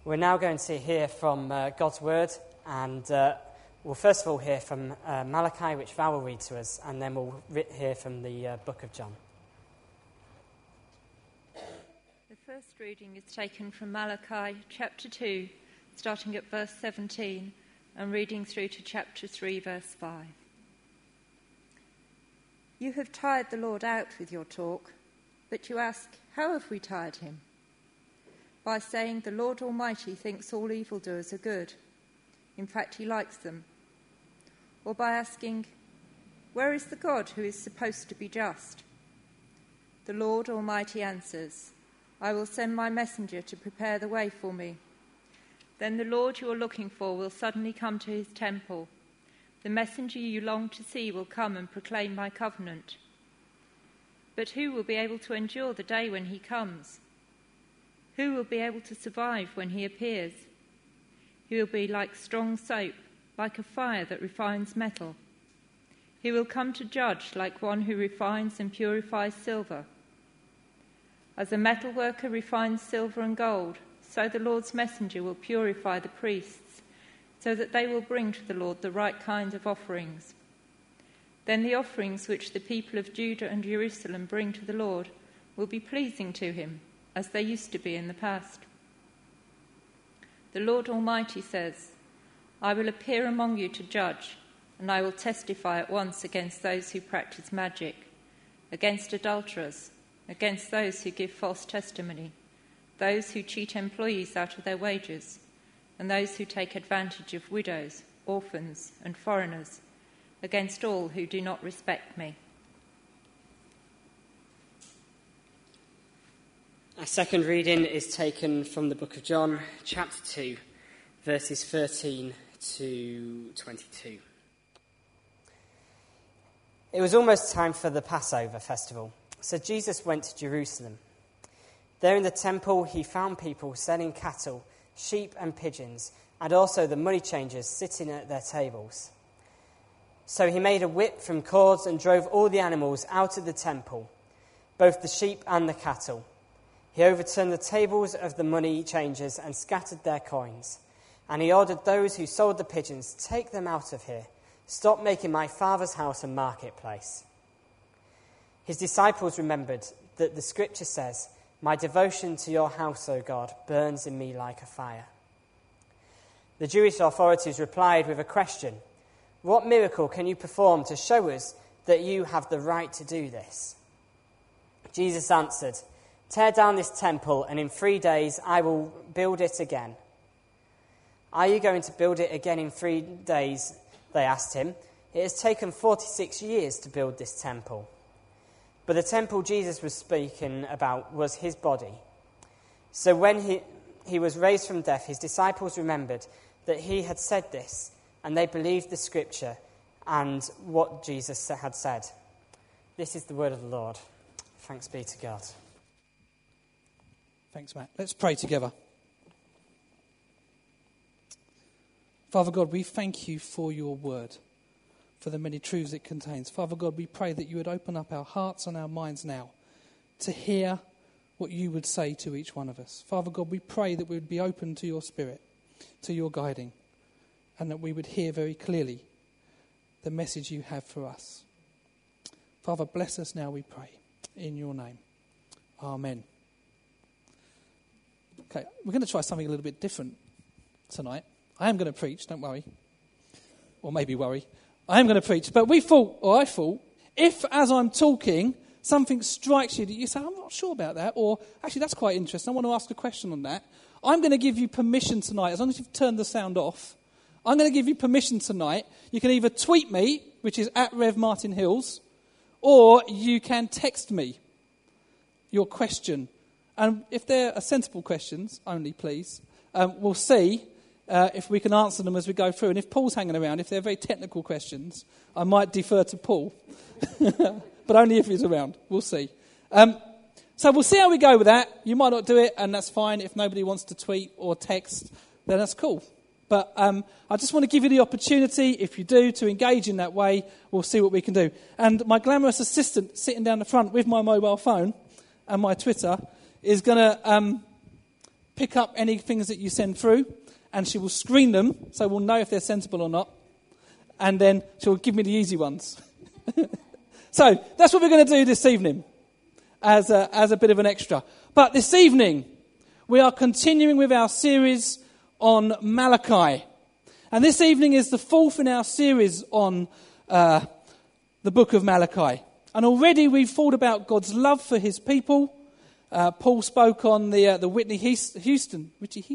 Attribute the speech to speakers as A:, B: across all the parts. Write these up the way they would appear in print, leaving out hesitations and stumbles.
A: We're now going to hear from God's Word, and we'll first of all hear from Malachi, which Val will read to us, and then we'll hear from the book of John.
B: The first reading is taken from Malachi chapter 2, starting at verse 17, and reading through to chapter 3, verse 5. You have tired the Lord out with your talk, but you ask, how have we tired him? By saying the Lord Almighty thinks all evildoers are good. In fact, he likes them. Or by asking, where is the God who is supposed to be just? The Lord Almighty answers, I will send my messenger to prepare the way for me. Then the Lord you are looking for will suddenly come to his temple. The messenger you long to see will come and proclaim my covenant. But who will be able to endure the day when he comes? Who will be able to survive when he appears? He will be like strong soap, like a fire that refines metal. He will come to judge like one who refines and purifies silver. As a metal worker refines silver and gold, so the Lord's messenger will purify the priests, so that they will bring to the Lord the right kind of offerings. Then the offerings which the people of Judah and Jerusalem bring to the Lord will be pleasing to him, as they used to be in the past. The Lord Almighty says, I will appear among you to judge, and I will testify at once against those who practice magic, against adulterers, against those who give false testimony, those who cheat employees out of their wages, and those who take advantage of widows, orphans, and foreigners, against all who do not respect me.
A: Our second reading is taken from the book of John, chapter 2, verses 13 to 22. It was almost time for the Passover festival, so Jesus went to Jerusalem. There in the temple he found people selling cattle, sheep and pigeons, and also the money changers sitting at their tables. So he made a whip from cords and drove all the animals out of the temple, both the sheep and the cattle. He overturned the tables of the money changers and scattered their coins. And he ordered those who sold the pigeons, take them out of here. Stop making my Father's house a marketplace. His disciples remembered that the scripture says, my devotion to your house, O God, burns in me like a fire. The Jewish authorities replied with a question. What miracle can you perform to show us that you have the right to do this? Jesus answered, tear down this temple, and in 3 days I will build it again. Are you going to build it again in 3 days? They asked him. It has taken 46 years to build this temple. But the temple Jesus was speaking about was his body. So when he was raised from death, his disciples remembered that he had said this, and they believed the scripture and what Jesus had said. This is the word of the Lord. Thanks be to God.
C: Thanks, Matt. Let's pray together. Father God, we thank you for your word, for the many truths it contains. Father God, we pray that you would open up our hearts and our minds now to hear what you would say to each one of us. Father God, we pray that we would be open to your spirit, to your guiding, and that we would hear very clearly the message you have for us. Father, bless us now, we pray, in your name. Amen. Okay, we're going to try something a little bit different tonight. I am going to preach, don't worry. Or maybe worry. I am going to preach. But I thought, if as I'm talking, something strikes you that you say, I'm not sure about that, or actually that's quite interesting, I want to ask a question on that, I'm going to give you permission tonight, as long as you've turned the sound off, I'm going to give you permission tonight. You can either tweet me, which is @RevMartinHills, or you can text me your question. And if there are sensible questions, only please, we'll see if we can answer them as we go through. And if Paul's hanging around, if they're very technical questions, I might defer to Paul. But only if he's around. We'll see. So we'll see how we go with that. You might not do it, and that's fine. If nobody wants to tweet or text, then that's cool. But I just want to give you the opportunity, if you do, to engage in that way. We'll see what we can do. And my glamorous assistant sitting down the front with my mobile phone and my Twitter is going to pick up any things that you send through, and she will screen them so we'll know if they're sensible or not. And then she'll give me the easy ones. So that's what we're going to do this evening as a bit of an extra. But this evening, we are continuing with our series on Malachi. And this evening is the fourth in our series on the book of Malachi. And already we've thought about God's love for his people. Paul spoke on the Whitney Houston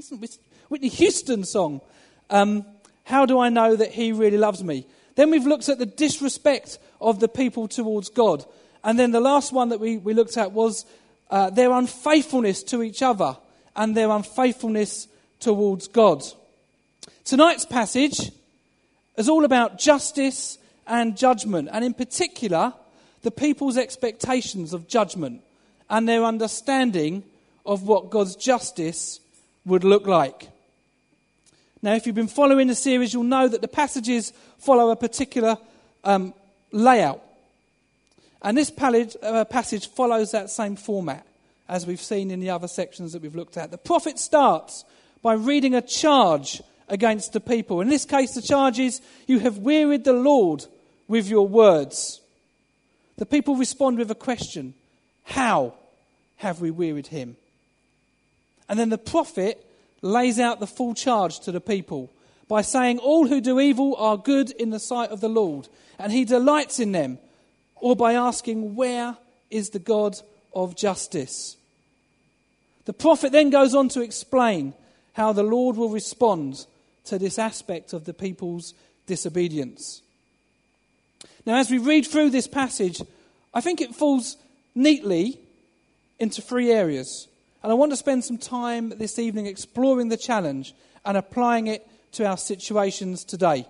C: song, How Do I Know That He Really Loves Me? Then we've looked at the disrespect of the people towards God. And then the last one that we looked at was their unfaithfulness to each other and their unfaithfulness towards God. Tonight's passage is all about justice and judgment, and in particular, the people's expectations of judgment and their understanding of what God's justice would look like. Now, if you've been following the series, you'll know that the passages follow a particular layout. And this passage follows that same format as we've seen in the other sections that we've looked at. The prophet starts by reading a charge against the people. In this case, the charge is, "You have wearied the Lord with your words." The people respond with a question: how have we wearied him? And then the prophet lays out the full charge to the people by saying, all who do evil are good in the sight of the Lord, and he delights in them, or by asking, where is the God of justice? The prophet then goes on to explain how the Lord will respond to this aspect of the people's disobedience. Now, as we read through this passage, I think it falls neatly into three areas. And I want to spend some time this evening exploring the challenge and applying it to our situations today.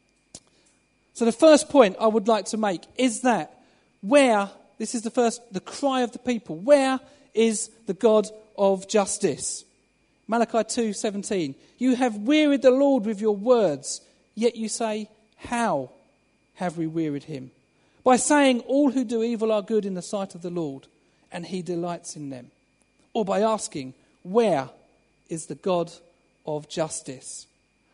C: So the first point I would like to make is that the cry of the people, where is the God of justice? Malachi 2:17, "You have wearied the Lord with your words, yet you say, how have we wearied him? By saying all who do evil are good in the sight of the Lord, and he delights in them. Or by asking, where is the God of justice?"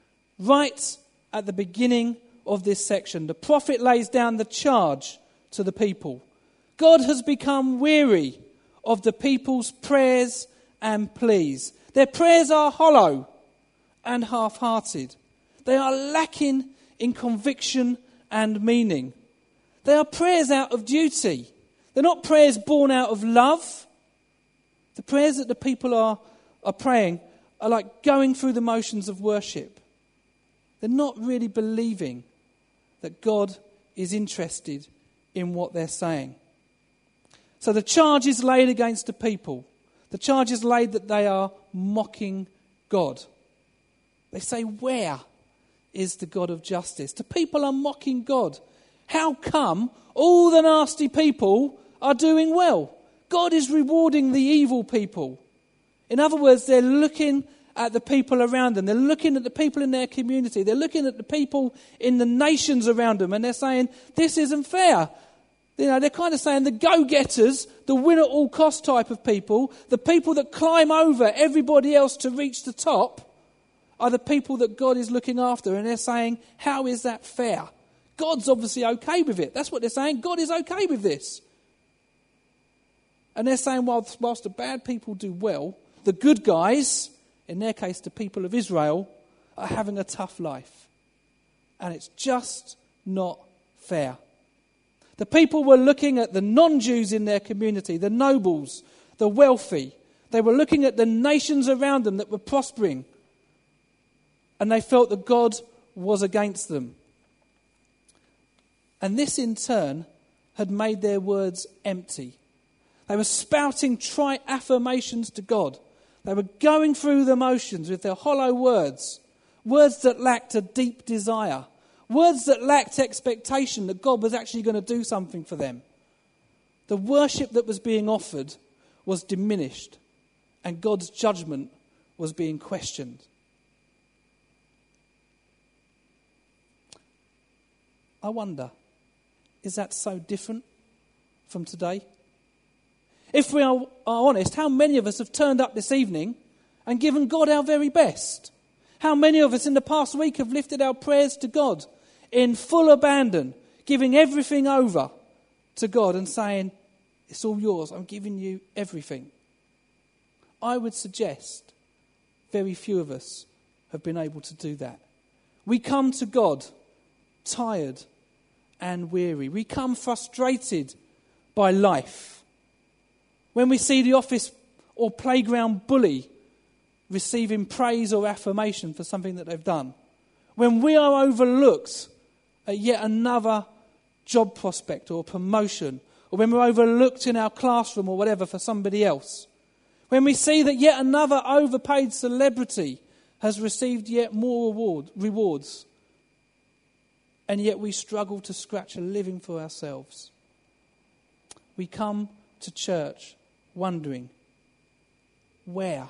C: Right at the beginning of this section, the prophet lays down the charge to the people. God has become weary of the people's prayers and pleas. Their prayers are hollow and half-hearted. They are lacking in conviction and meaning. They are prayers out of duty. They're not prayers born out of love. The prayers that the people are praying are like going through the motions of worship. They're not really believing that God is interested in what they're saying. So the charge is laid against the people. The charge is laid that they are mocking God. They say, where is the God of justice? The people are mocking God. How come all the nasty people are doing well? God is rewarding the evil people. In other words, they're looking at the people around them. They're looking at the people in their community. They're looking at the people in the nations around them, and they're saying, this isn't fair. You know, they're kind of saying the go-getters, the win-at-all-cost type of people, the people that climb over everybody else to reach the top, are the people that God is looking after. And they're saying, how is that fair? God's obviously okay with it. That's what they're saying. God is okay with this. And they're saying, whilst the bad people do well, the good guys, in their case the people of Israel, are having a tough life. And it's just not fair. The people were looking at the non-Jews in their community, the nobles, the wealthy. They were looking at the nations around them that were prospering. And they felt that God was against them. And this in turn had made their words empty. They were spouting trite affirmations to God. They were going through the motions with their hollow words, words that lacked a deep desire, words that lacked expectation that God was actually going to do something for them. The worship that was being offered was diminished, and God's judgment was being questioned. I wonder, is that so different from today? If we are honest, how many of us have turned up this evening and given God our very best? How many of us in the past week have lifted our prayers to God in full abandon, giving everything over to God and saying, it's all yours, I'm giving you everything? I would suggest very few of us have been able to do that. We come to God tired and weary. We come frustrated by life. When we see the office or playground bully receiving praise or affirmation for something that they've done. When we are overlooked at yet another job prospect or promotion, or when we're overlooked in our classroom or whatever for somebody else. When we see that yet another overpaid celebrity has received yet more rewards, and yet we struggle to scratch a living for ourselves. We come to church wondering, where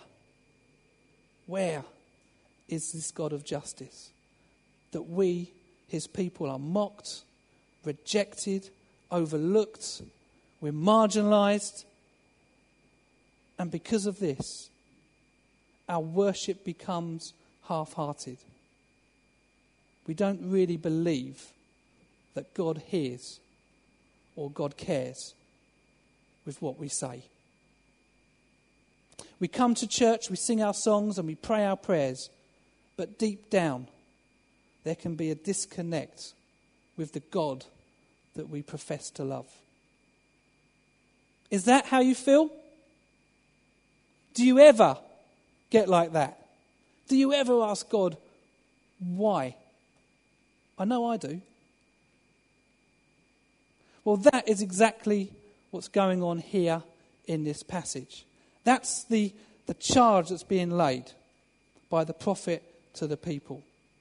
C: is this God of justice? That we, his people, are mocked, rejected, overlooked, we're marginalised, and because of this, our worship becomes half-hearted. We don't really believe that God hears or God cares with what we say. We come to church, we sing our songs and we pray our prayers, but deep down there can be a disconnect with the God that we profess to love. Is that how you feel? Do you ever get like that? Do you ever ask God, why? I know I do. Well, that is exactly what's going on here in this passage. That's the charge that's being laid by the prophet to the people.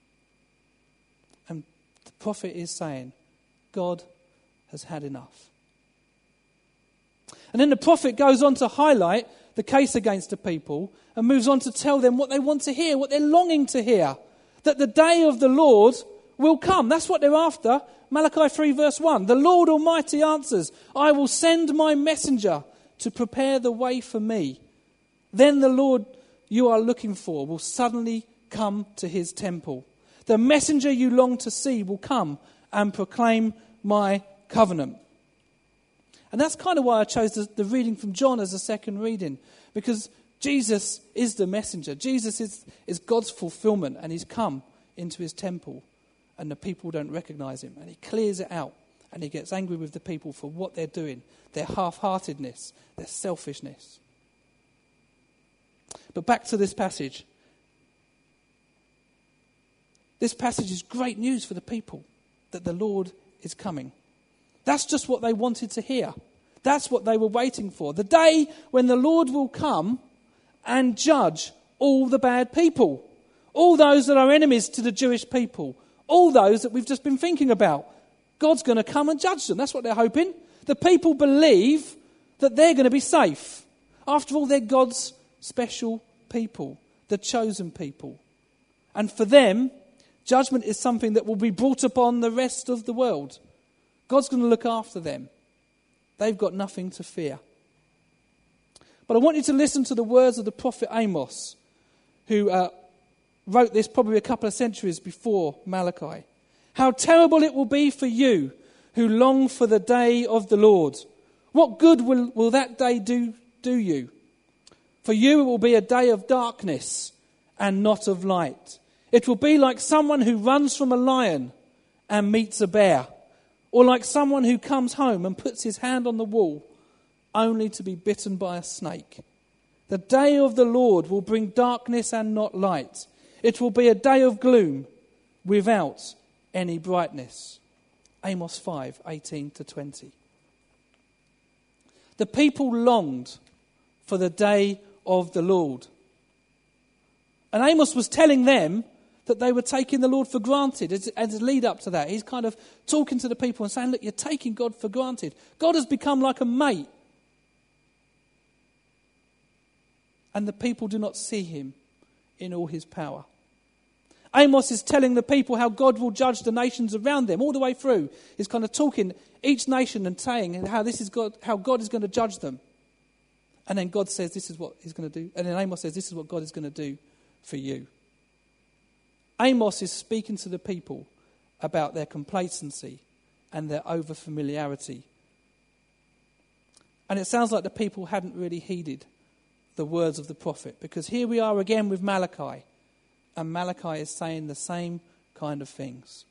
C: And the prophet is saying, God has had enough. And then the prophet goes on to highlight the case against the people and moves on to tell them what they want to hear, what they're longing to hear, that the day of the Lord will come. That's what they're after. Malachi 3 verse 1. The Lord Almighty answers, I will send my messenger to prepare the way for me. Then the Lord you are looking for will suddenly come to his temple. The messenger you long to see will come and proclaim my covenant. And that's kind of why I chose the reading from John as a second reading, because Jesus is the messenger. Jesus is God's fulfillment, and he's come into his temple and the people don't recognise him, and he clears it out and he gets angry with the people for what they're doing, their half-heartedness, their selfishness. But back to this passage. This passage is great news for the people, that the Lord is coming. That's just what they wanted to hear. That's what they were waiting for. The day when the Lord will come and judge all the bad people. All those that are enemies to the Jewish people. All those that we've just been thinking about. God's going to come and judge them. That's what they're hoping. The people believe that they're going to be safe. After all, they're God's special people. The chosen people. And for them, judgment is something that will be brought upon the rest of the world. God's going to look after them. They've got nothing to fear. But I want you to listen to the words of the prophet Amos, who wrote this probably a couple of centuries before Malachi. How terrible it will be for you who long for the day of the Lord. What good will that day do you? For you it will be a day of darkness and not of light. It will be like someone who runs from a lion and meets a bear, or like someone who comes home and puts his hand on the wall only to be bitten by a snake. The day of the Lord will bring darkness and not light. It will be a day of gloom without any brightness. Amos 5:18-20. The people longed for the day of the Lord. And Amos was telling them that they were taking the Lord for granted. As a lead up to that, he's kind of talking to the people and saying, look, you're taking God for granted. God has become like a mate. And the people do not see him in all his power. Amos is telling the people how God will judge the nations around them all the way through. He's kind of talking each nation and saying how God is going to judge them. And then God says this is what he's going to do. And then Amos says this is what God is going to do for you. Amos is speaking to the people about their complacency and their over-familiarity. And it sounds like the people hadn't really heeded the words of the prophet, because here we are again with Malachi, and Malachi is saying the same kind of things.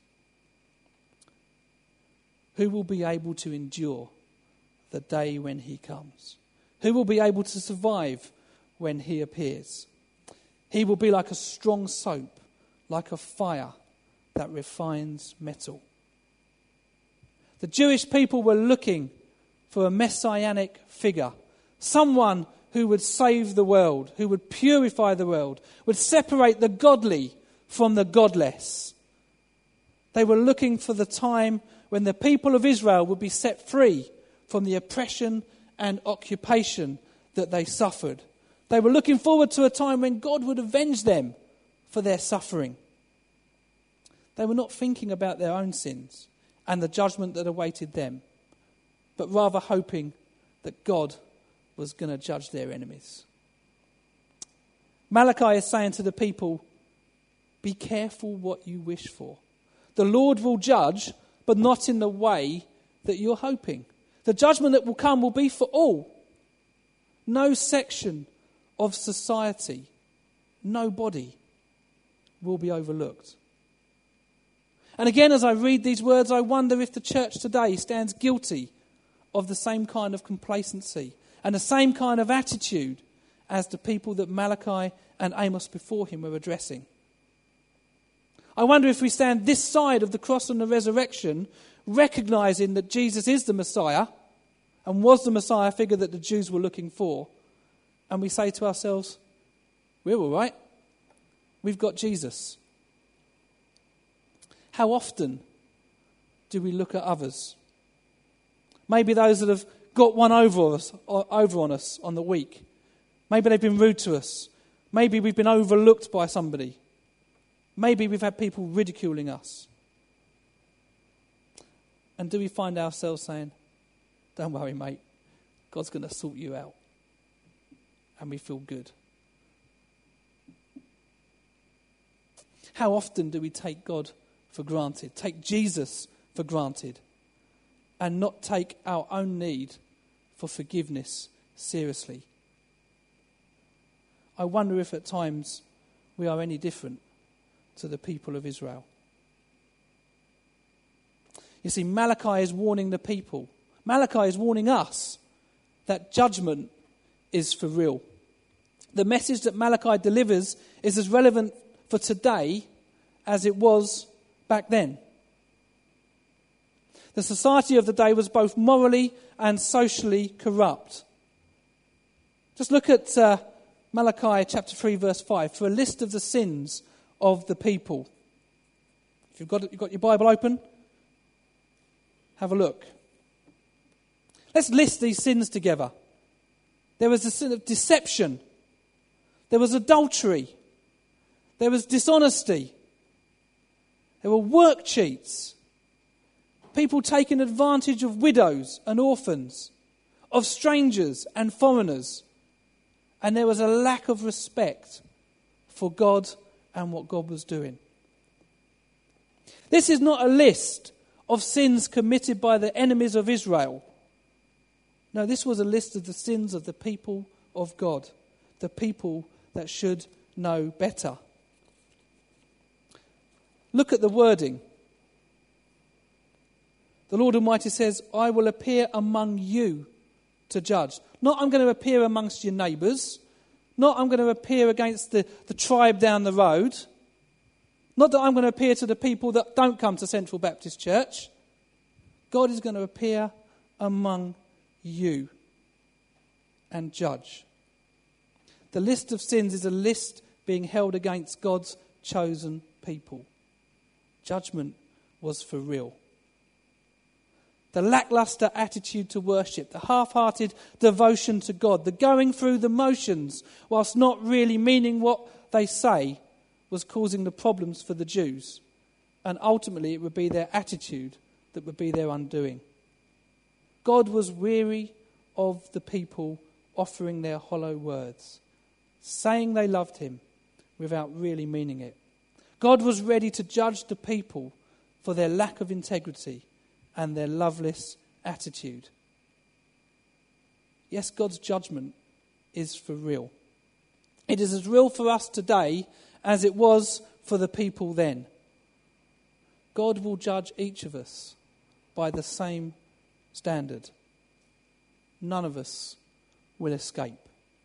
C: Who will be able to endure the day when he comes? Who will be able to survive when he appears? He will be like a strong soap, like a fire that refines metal. The Jewish people were looking for a messianic figure, someone who would save the world, who would purify the world, would separate the godly from the godless. They were looking for the time when the people of Israel would be set free from the oppression and occupation that they suffered. They were looking forward to a time when God would avenge them for their suffering. They were not thinking about their own sins and the judgment that awaited them, but rather hoping that God was going to judge their enemies. Malachi is saying to the people, be careful what you wish for. The Lord will judge, but not in the way that you're hoping. The judgment that will come will be for all. No section of society, nobody will be overlooked. And again, as I read these words, I wonder if the church today stands guilty of the same kind of complacency and the same kind of attitude as the people that Malachi and Amos before him were addressing. I wonder if we stand this side of the cross and the resurrection, recognizing that Jesus is the Messiah and was the Messiah figure that the Jews were looking for, and we say to ourselves, we're all right. We've got Jesus. How often do we look at others? Maybe those that have got one over on us on the week. Maybe they've been rude to us. Maybe we've been overlooked by somebody. Maybe we've had people ridiculing us. And do we find ourselves saying, don't worry, mate, God's going to sort you out. And we feel good. How often do we take God for granted, take Jesus for granted, and not take our own need for forgiveness seriously? I wonder if at times we are any different to the people of Israel. You see, Malachi is warning the people. Malachi is warning us that judgment is for real. The message that Malachi delivers is as relevant for today as it was back then. The society of the day was both morally and socially corrupt. Just look at Malachi chapter 3 verse 5 for a list of the sins of the people. If you've got your Bible open, have a look. Let's list these sins together. There was the sin of deception. There was adultery. There was dishonesty. There were work cheats. People taking advantage of widows and orphans, of strangers and foreigners. And there was a lack of respect for God and what God was doing. This is not a list of sins committed by the enemies of Israel. No, this was a list of the sins of the people of God, the people that should know better. Look at the wording. The Lord Almighty says, I will appear among you to judge. Not I'm going to appear amongst your neighbours. Not I'm going to appear against the tribe down the road. Not that I'm going to appear to the people that don't come to Central Baptist Church. God is going to appear among you and judge. The list of sins is a list being held against God's chosen people. Judgment was for real. The lackluster attitude to worship, the half-hearted devotion to God, the going through the motions whilst not really meaning what they say was causing the problems for the Jews. And ultimately it would be their attitude that would be their undoing. God was weary of the people offering their hollow words, saying they loved him without really meaning it. God was ready to judge the people for their lack of integrity and their loveless attitude. Yes, God's judgment is for real. It is as real for us today as it was for the people then. God will judge each of us by the same standard. None of us will escape.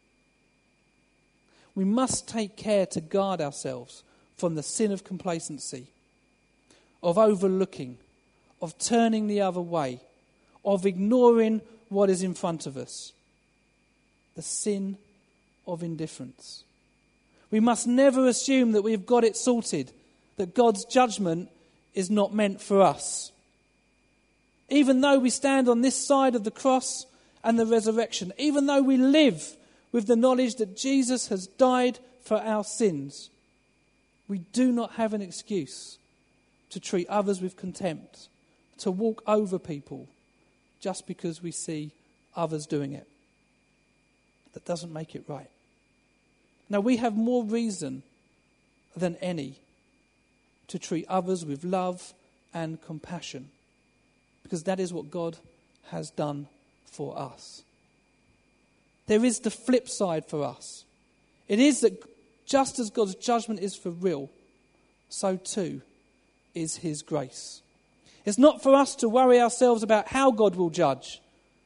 C: We must take care to guard ourselves from the sin of complacency, of overlooking, of turning the other way, of ignoring what is in front of us. The sin of indifference. We must never assume that we've got it sorted, that God's judgment is not meant for us. Even though we stand on this side of the cross and the resurrection, even though we live with the knowledge that Jesus has died for our sins, we do not have an excuse to treat others with contempt, to walk over people just because we see others doing it. That doesn't make it right. Now, we have more reason than any to treat others with love and compassion, because that is what God has done for us. There is the flip side for us. It is that just as God's judgment is for real, so too is his grace. It's not for us to worry ourselves about how God will judge,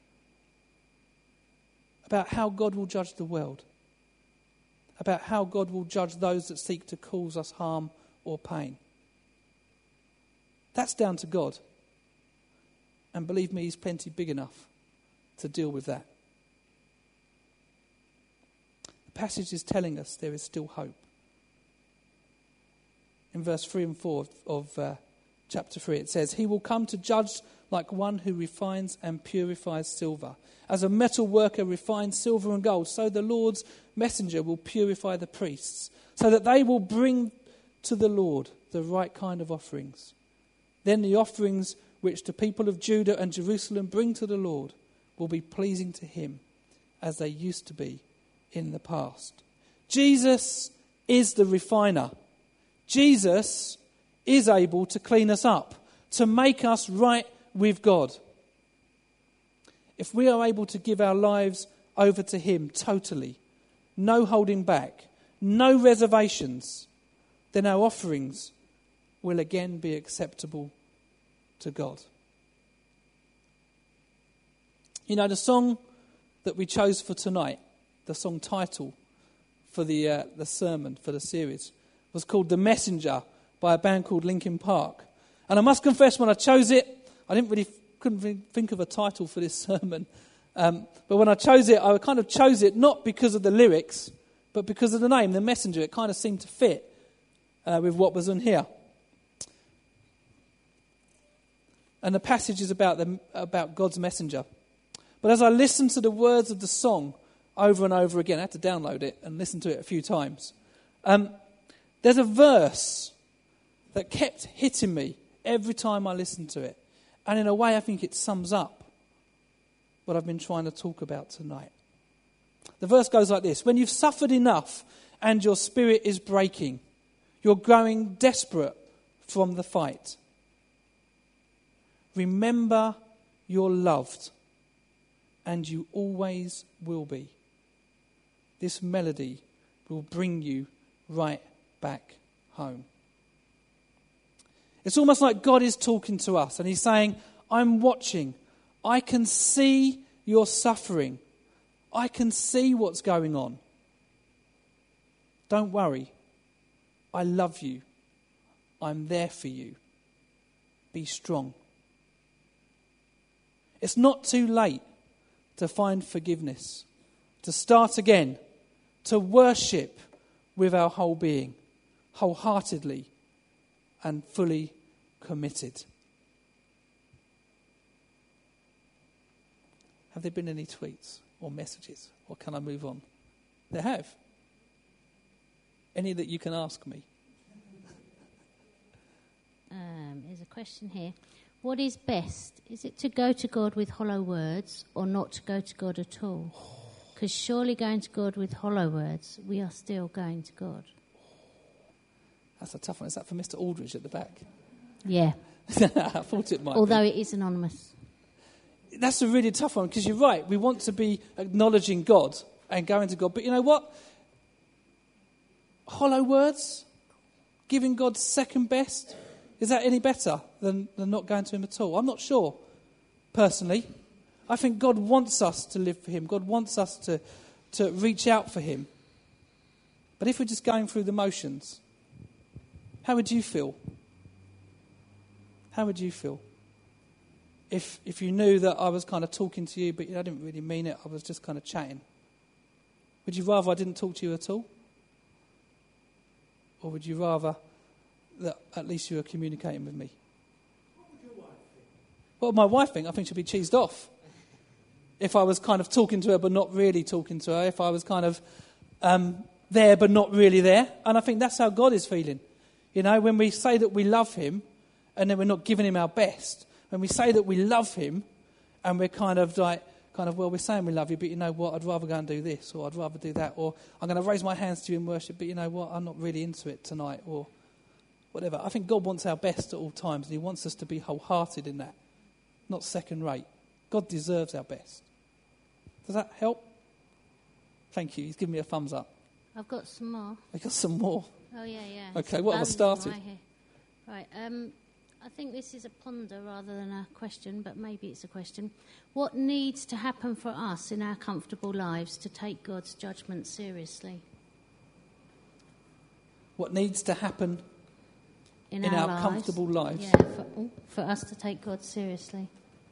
C: about how God will judge the world, about how God will judge those that seek to cause us harm or pain. That's down to God. And believe me, he's plenty big enough to deal with that. The passage is telling us there is still hope. In verse 3 and 4 of chapter 3, it says, "He will come to judge like one who refines and purifies silver. As a metal worker refines silver and gold, so the Lord's messenger will purify the priests, so that they will bring to the Lord the right kind of offerings. Then the offerings which the people of Judah and Jerusalem bring to the Lord will be pleasing to him, as they used to be in the past." Jesus is the refiner. Jesus is able to clean us up, to make us right with God. If we are able to give our lives over to him totally, no holding back, no reservations, then our offerings will again be acceptable to God. You know, the song that we chose for tonight, the song title for the sermon, for the series, was called "The Messenger" by a band called Linkin Park. And I must confess, when I chose it, I couldn't think of a title for this sermon. But when I chose it, I kind of chose it not because of the lyrics, but because of the name, The Messenger. It kind of seemed to fit with what was in here. And the passage is about God's messenger. But as I listened to the words of the song over and over again, I had to download it and listen to it a few times. There's a verse that kept hitting me every time I listened to it. And in a way, I think it sums up what I've been trying to talk about tonight. The verse goes like this: "When you've suffered enough and your spirit is breaking, you're growing desperate from the fight. Remember you're loved, and you always will be. This melody will bring you right back home." It's almost like God is talking to us and he's saying, "I'm watching. I can see your suffering. I can see what's going on. Don't worry. I love you. I'm there for you. Be strong." It's not too late to find forgiveness, to start again, to worship with our whole being, wholeheartedly and fully committed. Have there been any tweets or messages, or can I move on? There have. Any that you can ask me?
D: There's a question here. What is best? Is it to go to God with hollow words or not to go to God at all? Because surely going to God with hollow words, we are still going to God.
C: That's a tough one. Is that for Mr. Aldridge at the back?
D: Yeah.
C: I thought it might
D: Although
C: be.
D: it is anonymous.
C: That's a really tough one, because you're right. We want to be acknowledging God and going to God. But you know what? Hollow words? Giving God second best? Is that any better than not going to him at all? I'm not sure, personally. I think God wants us to live for him. God wants us to reach out for him. But if we're just going through the motions, how would you feel? How would you feel? If you knew that I was kind of talking to you, but I didn't really mean it, I was just kind of chatting. Would you rather I didn't talk to you at all? Or would you rather that at least you were communicating with me?
E: What would your wife think?
C: What would my wife think? I think she'd be cheesed off. If I was kind of talking to her but not really talking to her. If I was kind of there but not really there. And I think that's how God is feeling. You know, when we say that we love him and then we're not giving him our best. When we say that we love him and we're well, we're saying we love you, but you know what, I'd rather go and do this, or I'd rather do that, or I'm going to raise my hands to you in worship, but you know what, I'm not really into it tonight, or whatever. I think God wants our best at all times, and he wants us to be wholehearted in that, not second rate. God deserves our best. Does that help? Thank you. He's giving me a thumbs up.
D: I've got some more.
C: I've got some more.
D: Oh, yeah.
C: Okay, what have I started?
D: Right, I think this is a ponder rather than a question, but maybe it's a question. What needs to happen for us in our comfortable lives to take God's judgment seriously?
C: What needs to happen in our
D: lives?
C: comfortable lives?
D: Yeah, for us to take God seriously.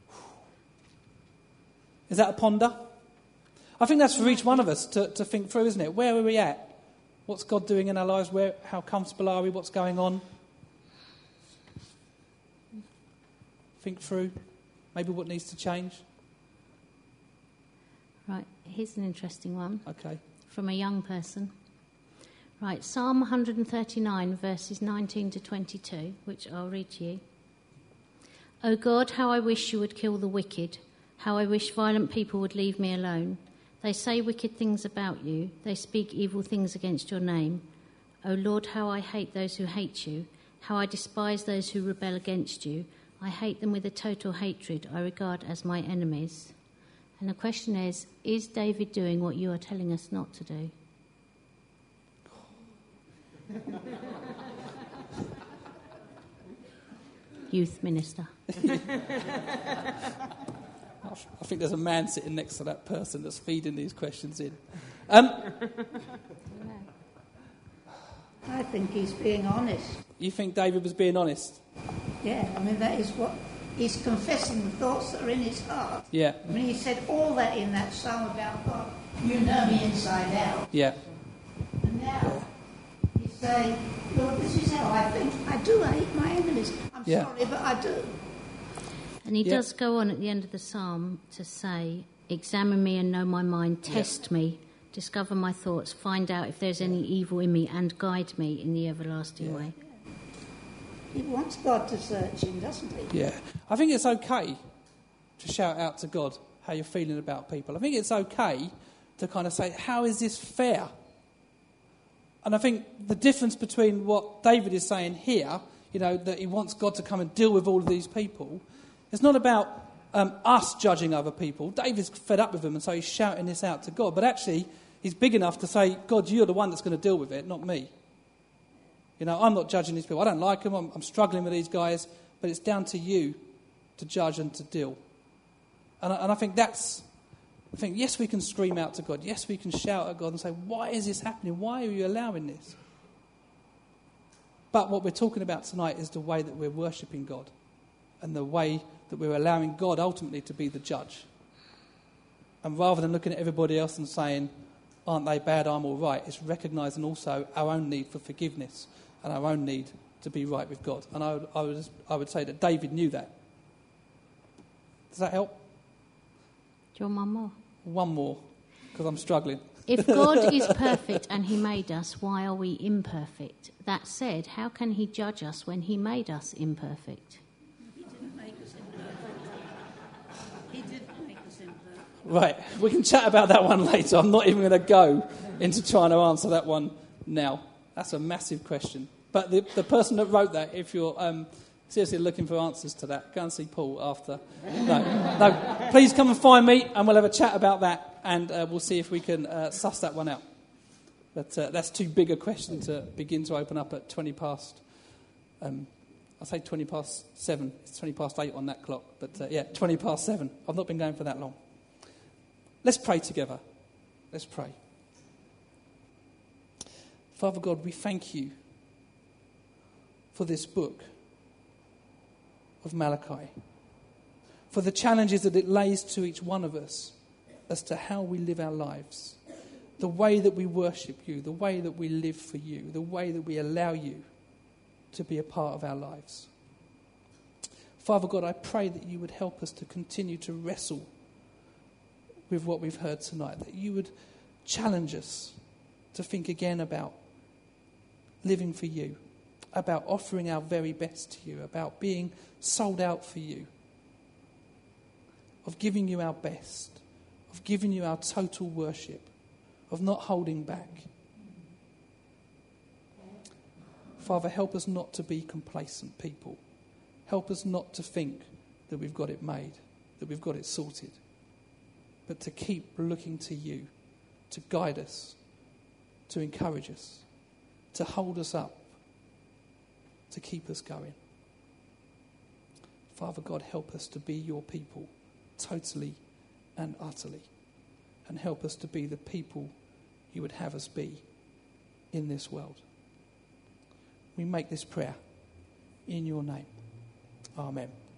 C: Is that a ponder? I think that's for each one of us to think through, isn't it? Where are we at? What's God doing in our lives? How comfortable are we? What's going on? Think through maybe what needs to change.
D: Right, here's an interesting one.
C: Okay.
D: From a young person. Right, Psalm 139, verses 19 to 22, which I'll read to you. O God, how I wish you would kill the wicked. How I wish violent people would leave me alone. They say wicked things about you. They speak evil things against your name. O Lord, how I hate those who hate you. How I despise those who rebel against you. I hate them with a total hatred I regard as my enemies. And the question is David doing what you are telling us not to do? Youth minister.
C: I think there's a man sitting next to that person that's feeding these questions in.
F: I think he's being honest.
C: You think David was being honest?
F: Yeah, I mean, that is what he's confessing, the thoughts that are in his heart.
C: Yeah.
F: I mean, he said all that in that psalm about God. You know me inside out.
C: Yeah.
F: And now he's saying, Lord, this is how I think. I do hate my enemies. I'm sorry, but I do.
D: And he does go on at the end of the psalm to say, examine me and know my mind, test me, discover my thoughts, find out if there's any evil in me, and guide me in the everlasting way.
F: He wants God to search him, doesn't he?
C: Yeah. I think it's okay to shout out to God how you're feeling about people. I think it's okay to kind of say, how is this fair? And I think the difference between what David is saying here, you know, that he wants God to come and deal with all of these people, it's not about us judging other people. David's fed up with them, and so he's shouting this out to God. But actually, he's big enough to say, God, you're the one that's going to deal with it, not me. You know, I'm not judging these people. I don't like them. I'm struggling with these guys. But it's down to you to judge and to deal. And I think yes, we can scream out to God. Yes, we can shout at God and say, why is this happening? Why are you allowing this? But what we're talking about tonight is the way that we're worshipping God and the way that we're allowing God ultimately to be the judge. And rather than looking at everybody else and saying, aren't they bad, I'm all right, it's recognising also our own need for forgiveness and our own need to be right with God. And I would say that David knew that. Does that help?
D: Do you want one more?
C: One more, because I'm struggling.
D: If God is perfect and he made us, why are we imperfect? That said, how can he judge us when he made us imperfect?
F: He didn't make us imperfect. He didn't make us imperfect.
C: Right, we can chat about that one later. I'm not even going to go into trying to answer that one now. That's a massive question. But the person that wrote that, if you're seriously looking for answers to that, go and see Paul after. No, please come and find me and we'll have a chat about that and we'll see if we can suss that one out. But that's too big a question to begin to open up at 20 past. I say 20 past 7. It's 20 past 8 on that clock. But 20 past 7. I've not been going for that long. Let's pray together. Let's pray. Father God, we thank you for this book of Malachi, for the challenges that it lays to each one of us as to how we live our lives, the way that we worship you, the way that we live for you, the way that we allow you to be a part of our lives. Father God, I pray that you would help us to continue to wrestle with what we've heard tonight, that you would challenge us to think again about living for you, about offering our very best to you, about being sold out for you, of giving you our best, of giving you our total worship, of not holding back. Father, help us not to be complacent people. Help us not to think that we've got it made, that we've got it sorted, but to keep looking to you, to guide us, to encourage us, to hold us up, to keep us going. Father God, help us to be your people totally and utterly, and help us to be the people you would have us be in this world. We make this prayer in your name. Amen.